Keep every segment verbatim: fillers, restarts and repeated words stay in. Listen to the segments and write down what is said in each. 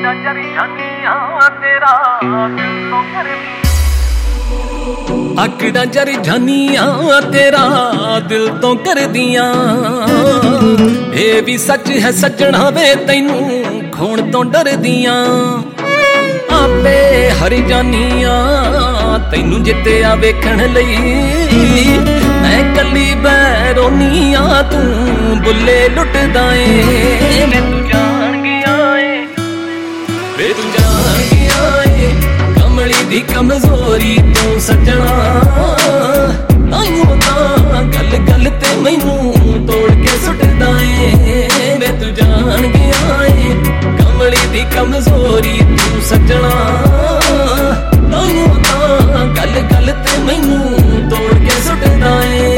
ਨਜ਼ਰ ਜਾਨੀਆਂ ਤੇਰਾ ਦਿਲ ਤੋਂ ਕਰਦੀ ਆਕੜਾਂ ਜਰ ਜਾਨੀਆਂ ਤੇਰਾ ਦਿਲ ਤੋਂ ਕਰਦੀਆਂ ਇਹ ਵੀ ਸੱਚ ਹੈ ਸੱਜਣਾ ਵੇ ਤੈਨੂੰ ਖੋਣ ਤੋਂ ਡਰਦੀਆਂ ਆਪੇ ਹਰ ਜਾਨੀਆਂ ਤੈਨੂੰ ਜਿੱਤਿਆ ਵੇਖਣ ਲਈ ਮੈਂ ਕੱਲੀ ਬੈਰੋਨੀਆਂ ਤੂੰ ਬੁੱਲੇ ਲੁੱਟਦਾ ਏ ਮੈਂ ਤੂੰ ਜਾਣ ਗਿਆ ਏ ਵੇ ਤੂੰ ਜਾਣ ਗਿਆ ਏ ਕਮਲੀ ਦੀ ਕਮਜ਼ੋਰੀ ਤੂੰ ਸੱਜਣਾ ਤਾਈਓ ਤਾਂ ਗੱਲ ਗੱਲ ਤੇ ਮੈਨੂੰ ਤੋੜ ਕੇ ਸੁੱਟਦਾ ਏ ਵੇ ਤੂੰ ਜਾਣ ਗਿਆ ਏ ਕਮਲੀ ਦੀ ਕਮਜ਼ੋਰੀ ਤੂੰ ਸੱਜਣਾ ਤਾਈਓ ਤਾਂ ਗੱਲ ਗੱਲ ਤੇ ਮੈਨੂੰ ਤੋੜ ਕੇ ਸੁੱਟਦਾ ਏ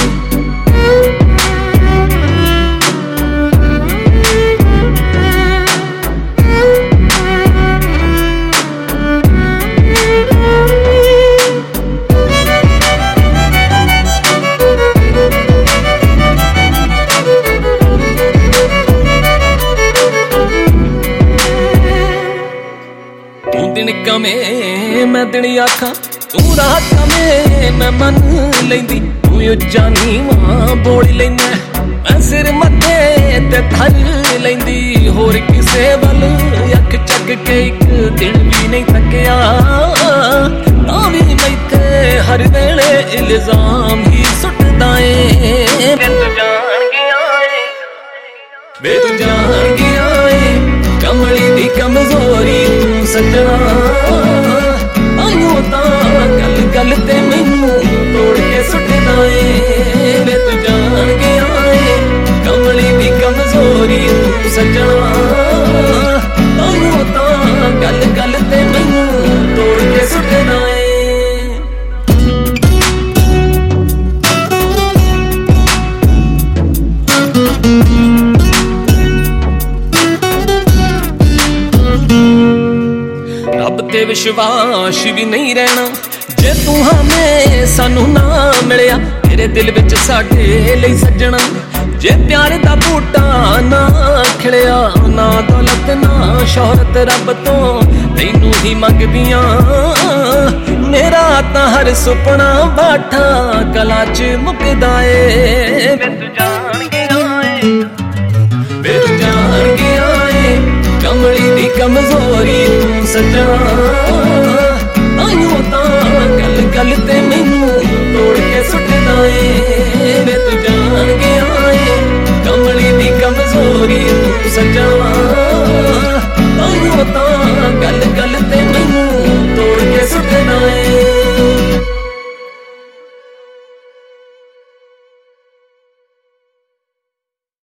ਦਿਨ ਕਮੇ ਮੈਂ ਦਿਨ ਆਖਾਂ ਤੂੰ ਰਾਤ ਕਮੇ ਮੈਂ ਮੰਨ ਲੈਂਦੀ ਤੂੰ ਉੱਚਾ ਨੀਵਾਂ ਬੋਲ ਲੈਂਦਾ ਮੈਂ ਸਿਰ ਮੱਥੇ ਤੇ ਧਰ ਲੈਂਦੀ ਹੋਰ ਕਿਸੇ ਵੱਲ ਅੱਖ ਚੱਕ ਕੇ ਇੱਕ ਦਿਨ ਵੀ ਨਹੀਂ ਥੱਕਿਆ ਤਾਂ ਵੀ ਮੈਥੇ ਹਰ ਵੇਲੇ ਇਲਜ਼ਾਮ ਹੀ ਸੁੱਟਦਾ ਏ ਮੈਂ ਤੂੰ ਜਾਣ ਗਿਆ ਏ ਵੇ ਤੂੰ ਜਾਣ ਗਿਆ ਏ ਕਮਲੀ ਦੀ ਕਮਜ਼ੋਰੀ ਤੂੰ ਸੱਜਣਾ ਆਇਓ ਤਾਂ ਗੱਲ ਗੱਲ ਤੇ ਮੈਨੂੰ ਤੋੜ ਕੇ ਸੁੱਟਦਾ ਏ ਵੇ ਤੂੰ ਜਾਣ ਗਿਆ ਏ ਕਮਲੀ ਦੀ ਕਮਜ਼ੋਰੀ ਤੂੰ ਸੱਜਣਾ ਆਇਓ ਤਾਂ ਗੱਲ ਗੱਲ ਤੇ ਮੈਨੂੰ ਤੋੜ ਕੇ ਸੁੱਟਦਾ ਏ ਰੱਬ ਤੇ ਵਿਸ਼ਵਾਸ ਵੀ ਨਹੀਂ ਰਹਿਣਾ ਜੇ ਤੂੰ ਹਮੇ ਸਾਨੂੰ ਨਾ ਮਿਲਿਆ ਤੇਰੇ ਦਿਲ ਵਿੱਚ ਸਾਡੇ ਲਈ ਸੱਜਣਾ ਜੇ ਪਿਆਰ ਦਾ ਬੂਟਾ ਨਾ ਖਿੜਿਆ ਨਾ ਦੌਲਤ ਨਾ ਸ਼ੋਹਰਤ ਰੱਬ ਤੋਂ ਤੈਨੂੰ ਹੀ ਮੰਗਦੀਆਂ ਮੇਰਾ ਤਾਂ ਹਰ ਸੁਪਨਾ ਬਾਠਾ ਕਲਾ ਚ ਮੁੱਕਦਾ ਏ ਮੈਂ ਤੂੰ ਜਾਣ ਗਿਆ ਏ ਵੇ ਤੂੰ ਜਾਣ ਗਿਆ ਏ ਕਮਲੀ ਦੀ ਕਮਜ਼ੋਰੀ ਤੂੰ ਸੱਜਣਾ ਆਇਓ ਤਾਂ ਗੱਲ ਗੱਲ ਤੇ ਮੈਨੂੰ ਤੋੜ ਕੇ ਸੁੱਟਦਾ ਏ